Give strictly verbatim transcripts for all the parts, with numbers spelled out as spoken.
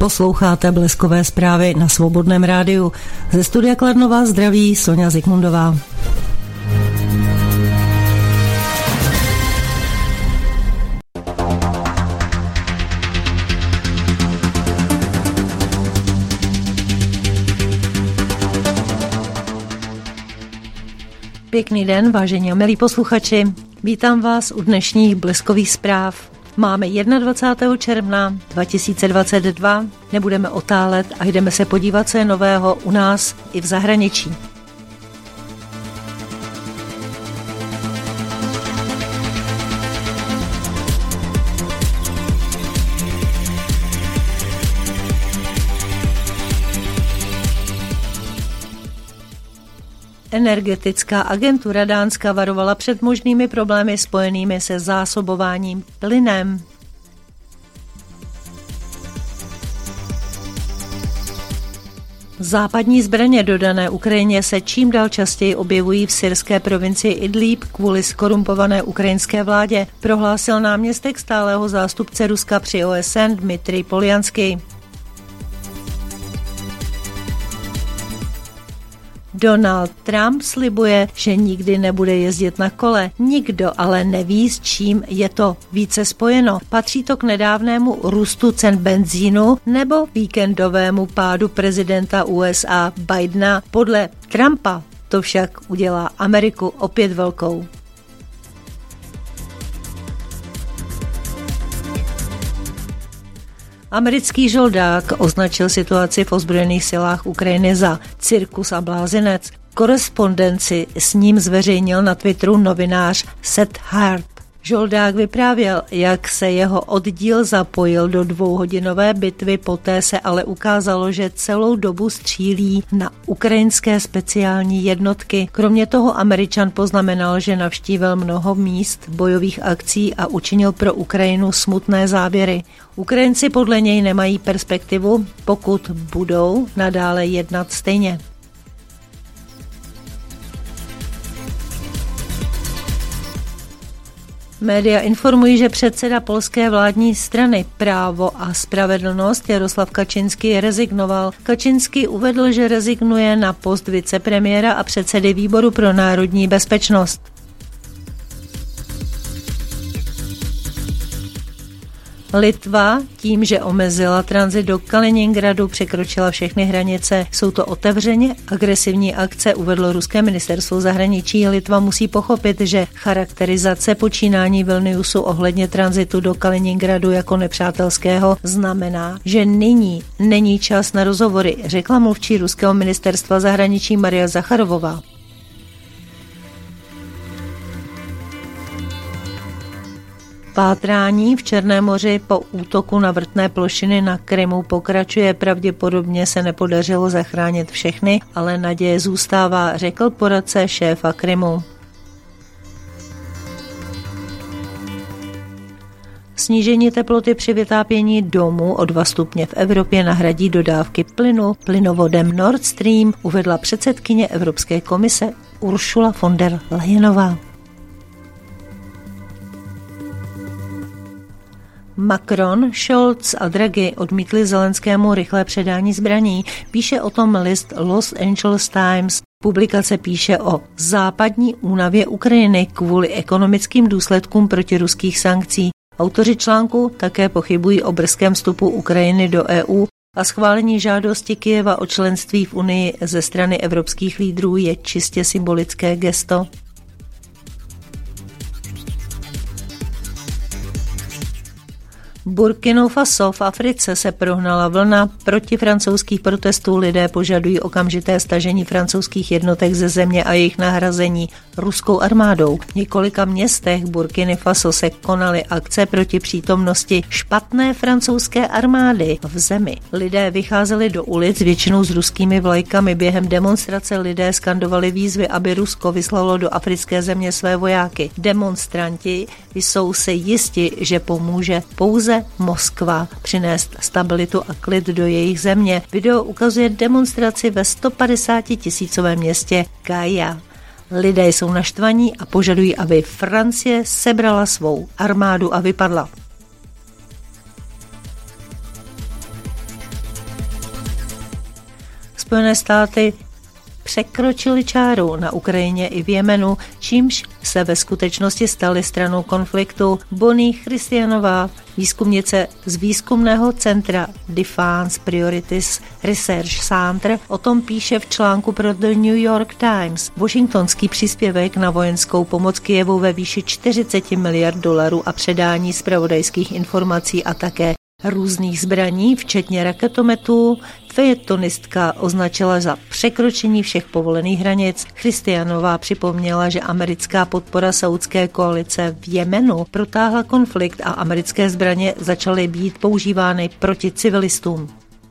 Posloucháte Bleskové zprávy na Svobodném rádiu. Ze studia Kladno vás zdraví Soňa Zikmundová. Pěkný den, vážení a milí posluchači. Vítám vás u dnešních Bleskových zpráv. Máme dvacátého prvního června dva tisíce dvacet dva, nebudeme otálet a jdeme se podívat, co je nového u nás i v zahraničí. Energetická agentura Dánska varovala před možnými problémy spojenými se zásobováním plynem. Západní zbraně dodané Ukrajině se čím dál častěji objevují v syrské provincii Idlíb kvůli skorumpované ukrajinské vládě, prohlásil náměstek stálého zástupce Ruska při O S N Dmitrij Poljanský. Donald Trump slibuje, že nikdy nebude jezdit na kole. Nikdo ale neví, s čím je to více spojeno. Patří to k nedávnému růstu cen benzínu nebo víkendovému pádu prezidenta U S A Bidena. Podle Trumpa to však udělá Ameriku opět velkou. Americký žoldák označil situaci v ozbrojených silách Ukrajiny za cirkus a blázinec. Korespondenci s ním zveřejnil na Twitteru novinář Seth Hart. Žoldák vyprávěl, jak se jeho oddíl zapojil do dvouhodinové bitvy, poté se ale ukázalo, že celou dobu střílí na ukrajinské speciální jednotky. Kromě toho Američan poznamenal, že navštívil mnoho míst bojových akcí a učinil pro Ukrajinu smutné závěry. Ukrajinci podle něj nemají perspektivu, pokud budou nadále jednat stejně. Média informují, že předseda polské vládní strany Právo a spravedlnost Jaroslav Kaczynski rezignoval. Kaczynski uvedl, že rezignuje na post vicepremiéra a předsedy výboru pro národní bezpečnost. Litva tím, že omezila tranzit do Kaliningradu, překročila všechny hranice. Jsou to otevřeně agresivní akce, uvedlo ruské ministerstvo zahraničí. Litva musí pochopit, že charakterizace počínání Vilniusu ohledně tranzitu do Kaliningradu jako nepřátelského znamená, že nyní není čas na rozhovory, řekla mluvčí ruského ministerstva zahraničí Maria Zacharovová. Pátrání v Černém moři po útoku na vrtné plošiny na Krymu pokračuje. Pravděpodobně se nepodařilo zachránit všechny, ale naděje zůstává, řekl poradce šéfa Krymu. Snížení teploty při vytápění domů o dva stupně v Evropě nahradí dodávky plynu plynovodem Nord Stream, uvedla předsedkyně Evropské komise Ursula von der Leyenová. Macron, Scholz a Draghi odmítli Zelenskému rychlé předání zbraní, píše o tom list Los Angeles Times. Publikace píše o západní únavě Ukrajiny kvůli ekonomickým důsledkům protiruských sankcí. Autoři článku také pochybují o brzkém vstupu Ukrajiny do E U a schválení žádosti Kyjeva o členství v Unii ze strany evropských lídrů je čistě symbolické gesto. Burkina Faso v Africe se prohnala vlna protifrancouzských protestů. Lidé požadují okamžité stažení francouzských jednotek ze země a jejich nahrazení ruskou armádou. V několika městech Burkiny Faso se konaly akce proti přítomnosti špatné francouzské armády v zemi. Lidé vycházeli do ulic většinou s ruskými vlajkami. Během demonstrace lidé skandovali výzvy, aby Rusko vyslalo do africké země své vojáky. Demonstranti jsou si jisti, že pomůže pouze Moskva přinést stabilitu a klid do jejich země. Video ukazuje demonstraci ve sto padesáti tisícovém městě Kaya. Lidé jsou naštvaní a požadují, aby Francie sebrala svou armádu a vypadla. Spojené státy překročili čáru na Ukrajině i v Jemenu, čímž se ve skutečnosti staly stranou konfliktu. Bonnie Christianová, výzkumnice z výzkumného centra Defense Priorities Research Center, o tom píše v článku pro The New York Times. Washingtonský příspěvek na vojenskou pomoc Kyjevu ve výši čtyřicet miliard dolarů a předání zpravodajských informací a také různých zbraní, včetně raketometů, fejetonistka označila za překročení všech povolených hranic. Christianová připomněla, že americká podpora saúdské koalice v Jemenu protáhla konflikt a americké zbraně začaly být používány proti civilistům.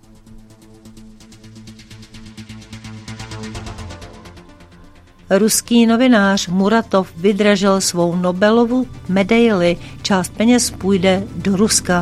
Ruský novinář Muratov vydražil svou Nobelovu medaili. Část peněz půjde do Ruska.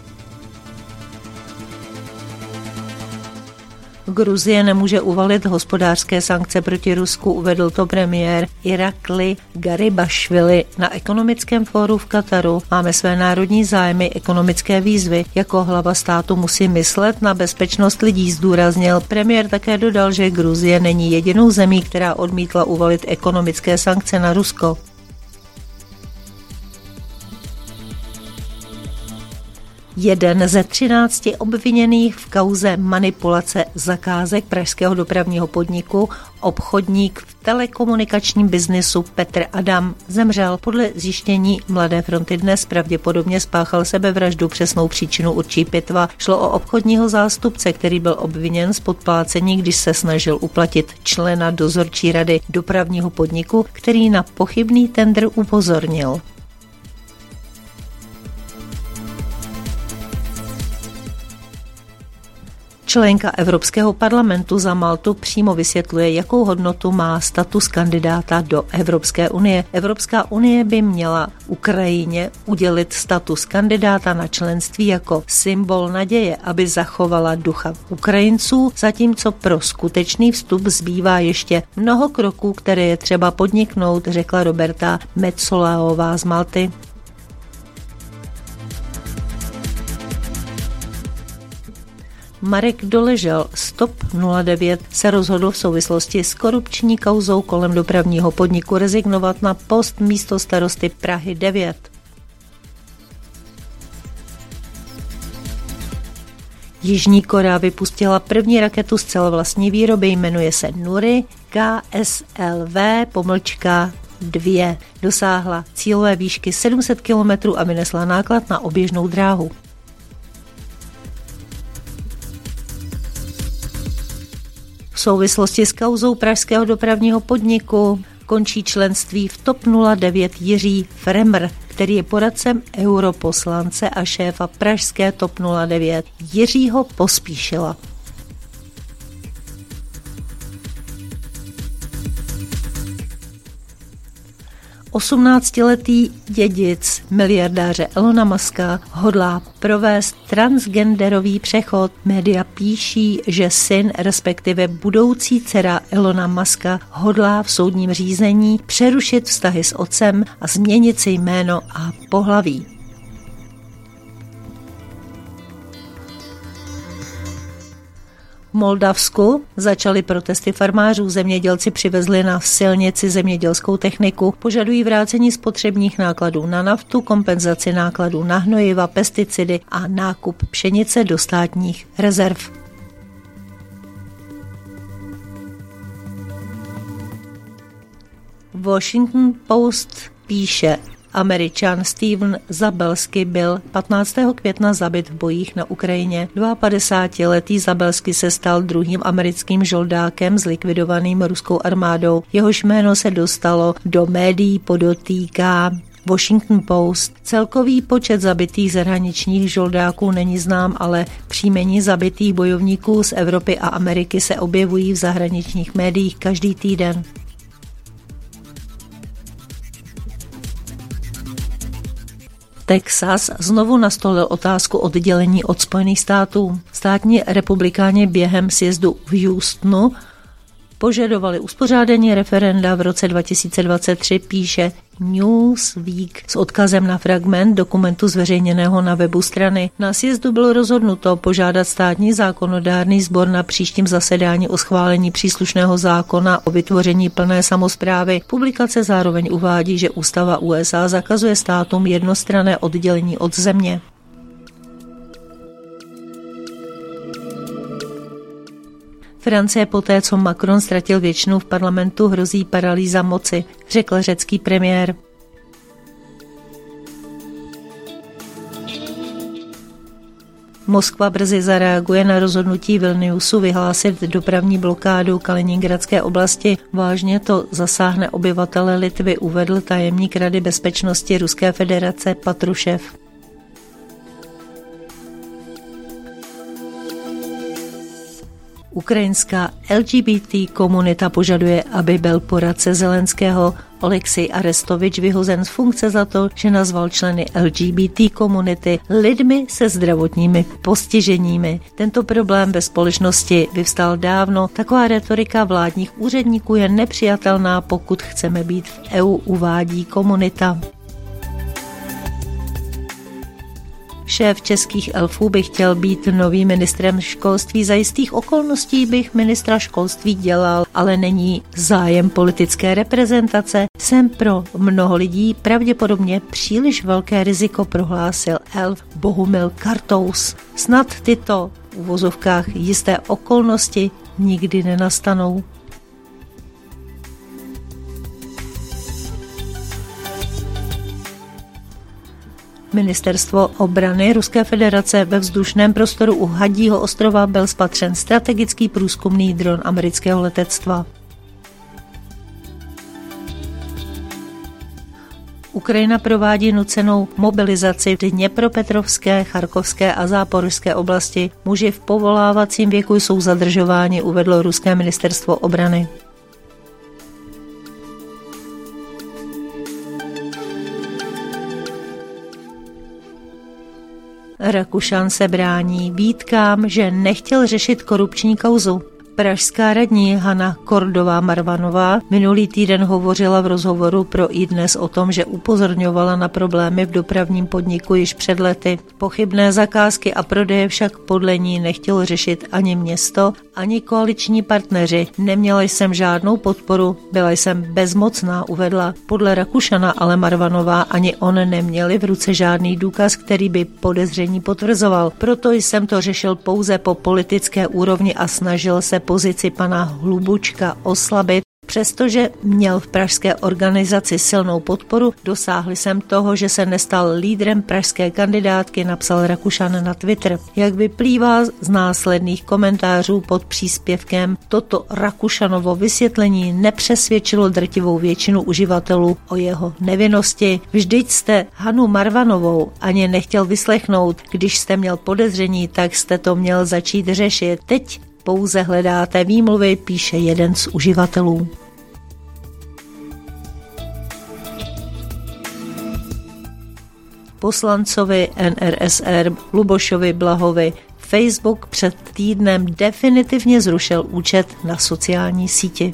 Gruzie nemůže uvalit hospodářské sankce proti Rusku, uvedl to premiér Irakli Garibašvili na ekonomickém fóru v Kataru. Máme své národní zájmy, ekonomické výzvy. Jako hlava státu musí myslet na bezpečnost lidí, zdůraznil. Premiér také dodal, že Gruzie není jedinou zemí, která odmítla uvalit ekonomické sankce na Rusko. Jeden ze třinácti obviněných v kauze manipulace zakázek pražského dopravního podniku, obchodník v telekomunikačním biznisu Petr Adam, zemřel. Podle zjištění Mladé fronty Dnes pravděpodobně spáchal sebevraždu, přesnou příčinu určí pitva. Šlo o obchodního zástupce, který byl obviněn z podplácení, když se snažil uplatit člena dozorčí rady dopravního podniku, který na pochybný tendr upozornil. Členka Evropského parlamentu za Maltu přímo vysvětluje, jakou hodnotu má status kandidáta do Evropské unie. Evropská unie by měla Ukrajině udělit status kandidáta na členství jako symbol naděje, aby zachovala ducha Ukrajinců, zatímco pro skutečný vstup zbývá ještě mnoho kroků, které je třeba podniknout, řekla Roberta Metzolaová z Malty. Marek Doležel z TOP nula devět se rozhodl v souvislosti s korupční kauzou kolem dopravního podniku rezignovat na post místostarosty Prahy devět. Jižní Korea vypustila první raketu z celovlastní výroby, jmenuje se Nuri K S L V pomlčka dva. Dosáhla cílové výšky sedm set kilometrů a vynesla náklad na oběžnou dráhu. V souvislosti s kauzou pražského dopravního podniku končí členství v TOP nula devět Jiří Fremr, který je poradcem europoslance a šéfa pražské TOP nula devět Jiřího Pospíšila. osmnáctiletý dědic miliardáře Elona Muska hodlá provést transgenderový přechod. Média píší, že syn, respektive budoucí dcera Elona Muska, hodlá v soudním řízení přerušit vztahy s otcem a změnit si jméno a pohlaví. V Moldavsku začaly protesty farmářů. Zemědělci přivezli na silnici zemědělskou techniku, požadují vrácení spotřebních nákladů na naftu, kompenzaci nákladů na hnojiva, pesticidy a nákup pšenice do státních rezerv. Washington Post píše: Američan Steven Zabelsky byl patnáctého května zabit v bojích na Ukrajině. padesátidvouletý Zabelsky se stal druhým americkým žoldákem zlikvidovaným ruskou armádou. Jehož jméno se dostalo do médií, podotýká Washington Post. Celkový počet zabitých zahraničních žoldáků není znám, ale příjmení zabitých bojovníků z Evropy a Ameriky se objevují v zahraničních médiích každý týden. Texas znovu nastolil otázku oddělení od Spojených států. Státní republikáni během sjezdu v Houstonu požadovali uspořádání referenda v roce dva tisíce dvacet tři, píše Newsweek s odkazem na fragment dokumentu zveřejněného na webu strany. Na sjezdu bylo rozhodnuto požádat státní zákonodárný sbor na příštím zasedání o schválení příslušného zákona o vytvoření plné samosprávy. Publikace zároveň uvádí, že ústava U S A zakazuje státům jednostranné oddělení od země. Francie poté, co Macron ztratil většinu v parlamentu, hrozí paralýza moci, řekl řecký premiér. Moskva brzy zareaguje na rozhodnutí Vilniusu vyhlásit dopravní blokádu Kaliningradské oblasti. Vážně to zasáhne obyvatele Litvy, uvedl tajemník Rady bezpečnosti Ruské federace Patrušev. Ukrajinská L G B T komunita požaduje, aby byl poradce Zelenského Oleksij Arestovič vyhozen z funkce za to, že nazval členy L G B T komunity lidmi se zdravotními postiženími. Tento problém ve společnosti vyvstal dávno. Taková retorika vládních úředníků je nepřijatelná, pokud chceme být v E U, uvádí komunita. Šéf českých elfů by chtěl být novým ministrem školství. Za jistých okolností bych ministra školství dělal, ale není zájem politické reprezentace. Jsem pro mnoho lidí pravděpodobně příliš velké riziko, prohlásil elf Bohumil Kartous. Snad tyto v uvozovkách jisté okolnosti nikdy nenastanou. Ministerstvo obrany Ruské federace ve vzdušném prostoru u Hadího ostrova byl spatřen strategický průzkumný dron amerického letectva. Ukrajina provádí nucenou mobilizaci v Dněpropetrovské, Charkovské a Záporožské oblasti. Muži v povolávacím věku jsou zadržováni, uvedlo ruské ministerstvo obrany. Rakušan se brání výtkám, že nechtěl řešit korupční kauzu. Pražská radní Hana Kordová-Marvanová minulý týden hovořila v rozhovoru pro iDnes o tom, že upozorňovala na problémy v dopravním podniku již před lety. Pochybné zakázky a prodeje však podle ní nechtělo řešit ani město, ani koaliční partneři. Neměla jsem žádnou podporu, byla jsem bezmocná, uvedla. Podle Rakušana ale Marvanová ani on neměli v ruce žádný důkaz, který by podezření potvrzoval. Proto jsem to řešil pouze po politické úrovni a snažil se pozici pana Hlubučka oslabit. Přestože měl v pražské organizaci silnou podporu, dosáhli jsem toho, že se nestal lídrem pražské kandidátky, napsal Rakušan na Twitter. Jak vyplývá z následných komentářů pod příspěvkem, toto Rakušanovo vysvětlení nepřesvědčilo drtivou většinu uživatelů o jeho nevinnosti. Vždyť jste Hanu Marvanovou ani nechtěl vyslechnout, když jste měl podezření, tak jste to měl začít řešit. Teď pouze hledáte výmluvy, píše jeden z uživatelů. Poslancovi N R S R Lubošovi Blahovi Facebook před týdnem definitivně zrušil účet na sociální síti.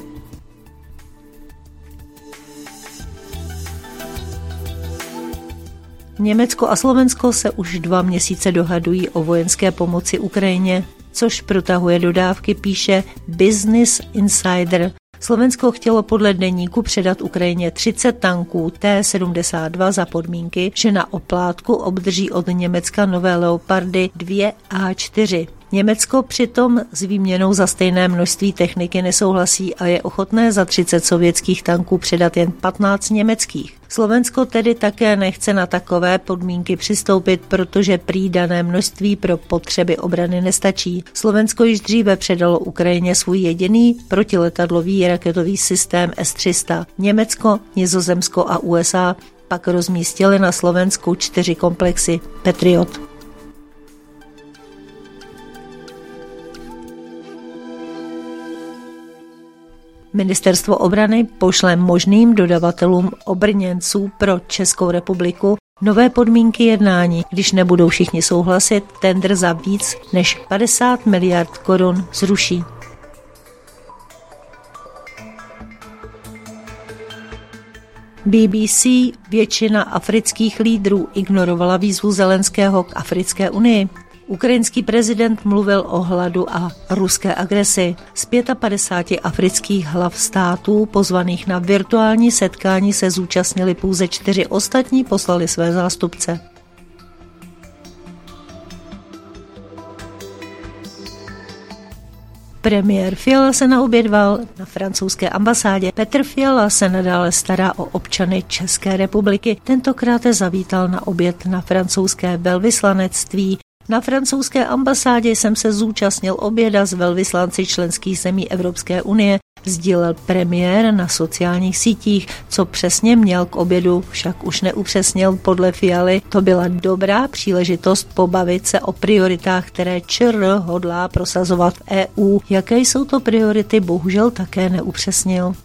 Německo a Slovensko se už dva měsíce dohadují o vojenské pomoci Ukrajině, což protahuje dodávky, píše Business Insider. Slovensko chtělo podle deníku předat Ukrajině třicet tanků T sedmdesát dva za podmínky, že na oplátku obdrží od Německa nové Leopardy dva A čtyři. Německo přitom s výměnou za stejné množství techniky nesouhlasí a je ochotné za třicet sovětských tanků předat jen patnáct německých. Slovensko tedy také nechce na takové podmínky přistoupit, protože prý dané množství pro potřeby obrany nestačí. Slovensko již dříve předalo Ukrajině svůj jediný protiletadlový raketový systém S tři sta. Německo, Nizozemsko a U S A pak rozmístili na Slovensku čtyři komplexy Patriot. Ministerstvo obrany pošle možným dodavatelům obrněnců pro Českou republiku nové podmínky jednání. Když nebudou všichni souhlasit, tendr za víc než padesát miliard korun zruší. B B C: většina afrických lídrů ignorovala výzvu Zelenského k Africké unii. Ukrajinský prezident mluvil o hladu a ruské agresi. Z padesát pět afrických hlav států pozvaných na virtuální setkání se zúčastnili pouze čtyři, ostatní poslali své zástupce. Premiér Fiala se naobědval na francouzské ambasádě. Petr Fiala se nadále stará o občany České republiky. Tentokrát zavítal na oběd na francouzské velvyslanectví. Na francouzské ambasádě jsem se zúčastnil oběda s velvyslanci členských zemí Evropské unie, sdílel premiér na sociálních sítích. Co přesně měl k obědu, však už neupřesnil podle Fialy. To byla dobrá příležitost pobavit se o prioritách, které ČR hodlá prosazovat v E U. Jaké jsou to priority, bohužel také neupřesnil.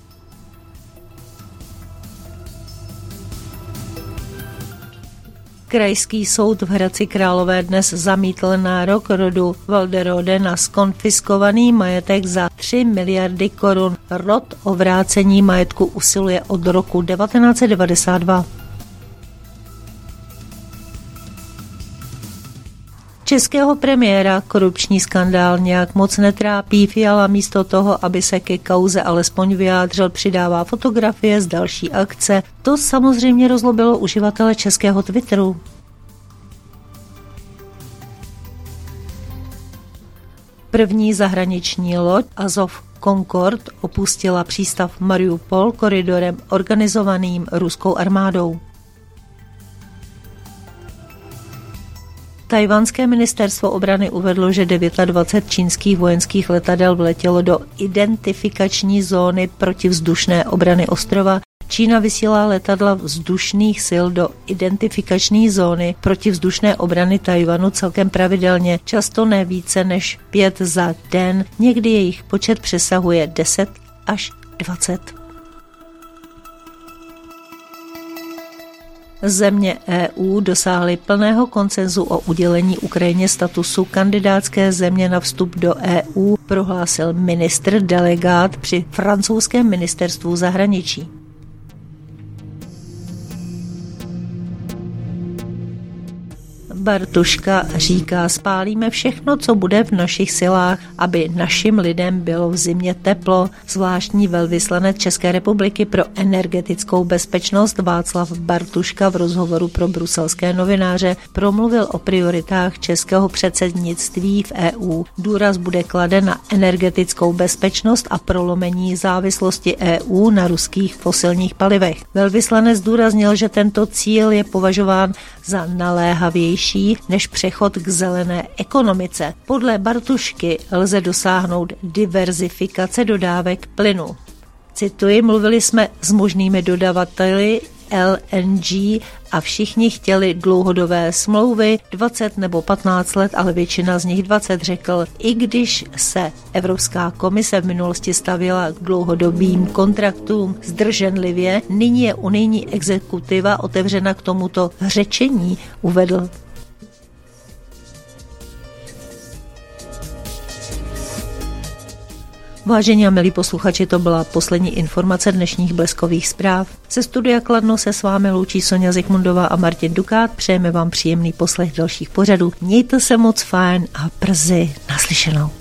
Krajský soud v Hradci Králové dnes zamítl nárok rodu Walderode na zkonfiskovaný majetek za tři miliardy korun. Rod o vrácení majetku usiluje od roku devatenáct set devadesát dva. Českého premiéra korupční skandál nějak moc netrápí. Fiala místo toho, aby se ke kauze alespoň vyjádřil, přidává fotografie z další akce. To samozřejmě rozlobilo uživatele českého Twitteru. První zahraniční loď Azov Concord opustila přístav Mariupol koridorem organizovaným ruskou armádou. Tchajwanské ministerstvo obrany uvedlo, že dvacet devět čínských vojenských letadel vletělo do identifikační zóny protivzdušné obrany ostrova. Čína vysílá letadla vzdušných sil do identifikační zóny protivzdušné obrany Tchajwanu celkem pravidelně, často ne více než pět za den, někdy jejich počet přesahuje deset až dvacet. Země E U dosáhly plného konsenzu o udělení Ukrajině statusu kandidátské země na vstup do E U, prohlásil ministr delegát při francouzském ministerstvu zahraničí. Bartuška říká, spálíme všechno, co bude v našich silách, aby našim lidem bylo v zimě teplo. Zvláštní velvyslanec České republiky pro energetickou bezpečnost Václav Bartuška v rozhovoru pro bruselské novináře promluvil o prioritách českého předsednictví v E U. Důraz bude kladen na energetickou bezpečnost a prolomení závislosti E U na ruských fosilních palivech. Velvyslanec zdůraznil, že tento cíl je považován za naléhavější než přechod k zelené ekonomice. Podle Bartušky lze dosáhnout diverzifikace dodávek plynu. Cituji, mluvili jsme s možnými dodavateli L N G a všichni chtěli dlouhodobé smlouvy, dvacet nebo patnáct let, ale většina z nich dvacet, řekl. I když se Evropská komise v minulosti stavěla k dlouhodobým kontraktům zdrženlivě, nyní je unijní exekutiva otevřena k tomuto řečení, uvedl. Vážení a milí posluchači, to byla poslední informace dnešních Bleskových zpráv. Ze studia Kladno se s vámi loučí Sonja Zikmundová a Martin Dukát. Přejeme vám příjemný poslech dalších pořadů. Mějte se moc fajn a brzy naslyšenou.